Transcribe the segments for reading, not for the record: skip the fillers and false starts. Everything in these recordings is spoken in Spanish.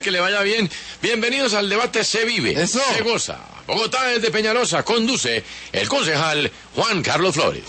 Que le vaya bien. Bienvenidos al debate Se Vive, Eso. Se Goza. Bogotá es de Peñalosa. Conduce el concejal Juan Carlos Flores.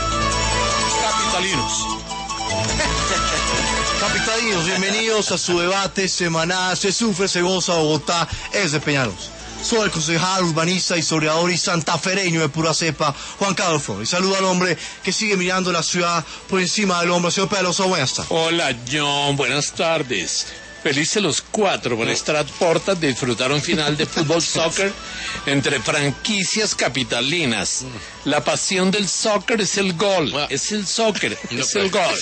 Capitalinos, bienvenidos a su debate semanal. Se sufre, se goza, Bogotá es de Peñalosa. Soy el concejal, urbanista, historiador y santafereño de pura cepa, Juan Carlos Flores. Saludo al hombre que sigue mirando la ciudad por encima del hombro. Señor Peñalosa, buenas tardes. Hola John, buenas tardes. Felices los cuatro por estar a portas de disfrutar un final de fútbol soccer entre franquicias capitalinas. La pasión del soccer es el gol, es el soccer, es el gol.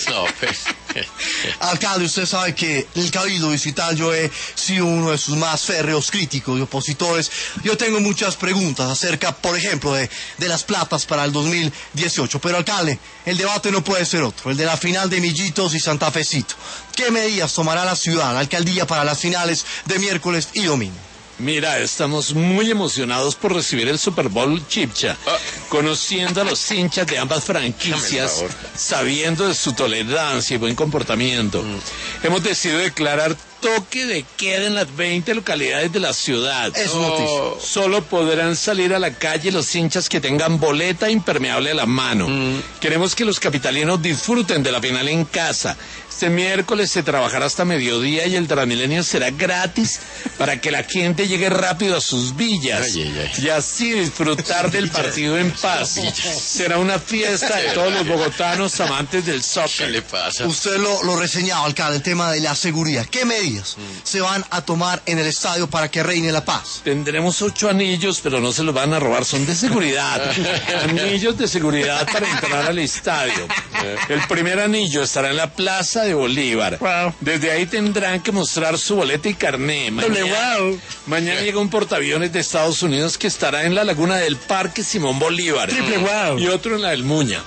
Alcalde, usted sabe que el Cabildo Distrital yo he sido uno de sus más férreos críticos y opositores. Yo tengo muchas preguntas acerca, por ejemplo, de las platas para el 2018. Pero, alcalde, el debate no puede ser otro, el de la final de Millitos y Santa Fecito. ¿Qué medidas tomará la ciudad, la alcaldía, para las finales de miércoles y domingo? Mira, estamos muy emocionados por recibir el Super Bowl Chipcha, conociendo a los hinchas de ambas franquicias, sabiendo de su tolerancia y buen comportamiento. Hemos decidido declarar toque de queda en las 20 localidades de la ciudad. Es noticia. Solo podrán salir a la calle los hinchas que tengan boleta impermeable a la mano. Queremos que los capitalinos disfruten de la final en casa. Este miércoles se trabajará hasta mediodía y el Transmilenio será gratis para que la gente llegue rápido a sus villas y así disfrutar del partido en paz. Será una fiesta de todos los bogotanos amantes del soccer. ¿Qué le pasa? Usted lo reseñaba, alcalde, el tema de la seguridad. ¿Qué medidas se van a tomar en el estadio para que reine la paz? Tendremos 8 anillos, pero no se los van a robar, son de seguridad. Anillos de seguridad para entrar al estadio. El primer anillo estará en la Plaza de Bolívar. Desde ahí tendrán que mostrar su boleta y carné. Mañana llega un portaaviones de Estados Unidos que estará en la laguna del Parque Simón Bolívar. Y otro en la del Muña.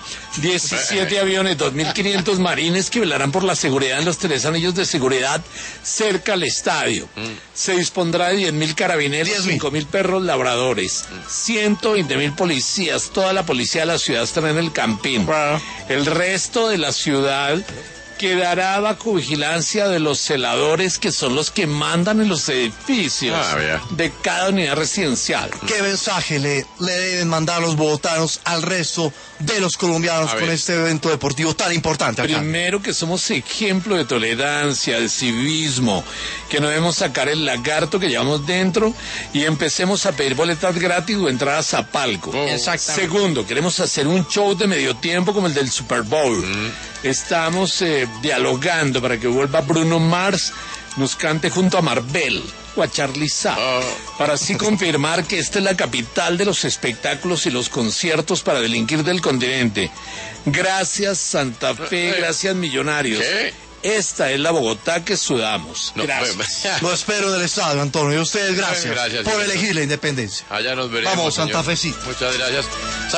17 aviones, 2.500 marines que velarán por la seguridad en los 3 anillos de seguridad cerca al estadio. Se dispondrá de 10.000 carabineros, 5.000 perros labradores, 120.000 policías. Toda la policía de la ciudad estará en el campín. El resto de la ciudad quedará bajo vigilancia de los celadores, que son los que mandan en los edificios de cada unidad residencial. ¿Qué mensaje le deben mandar los bogotanos al resto de los colombianos con este evento deportivo tan importante, alcalde? Primero, que somos ejemplo de tolerancia, de civismo, que no debemos sacar el lagarto que llevamos dentro y empecemos a pedir boletas gratis o entradas a palco. Segundo, queremos hacer un show de medio tiempo como el del Super Bowl. Estamos dialogando para que vuelva Bruno Mars, nos cante junto a Marvel o a Charly Sa, para así confirmar que esta es la capital de los espectáculos y los conciertos para delinquir del continente. Gracias Santa Fe, gracias Millonarios. Esta es la Bogotá que sudamos. Gracias. Lo espero en el estadio, Antonio. Y ustedes, gracias Gracias, por señor. elegir la independencia. Allá nos veremos. Vamos, Santa señor. Fecito. Muchas gracias.